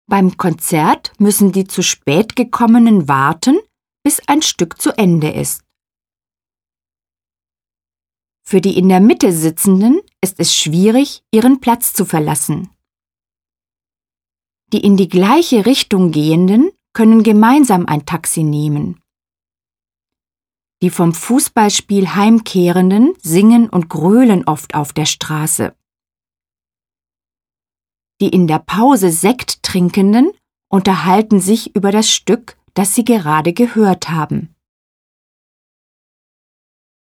Beim Konzert müssen die zu spät gekommenen warten, bis ein Stück zu Ende ist. Für die in der Mitte Sitzenden ist es schwierig, ihren Platz zu verlassen. Die in die gleiche Richtung Gehenden können gemeinsam ein Taxi nehmen. Die vom Fußballspiel Heimkehrenden singen und grölen oft auf der Straße. Die in der Pause Sekt Trinkenden unterhalten sich über das Stück, das sie gerade gehört haben.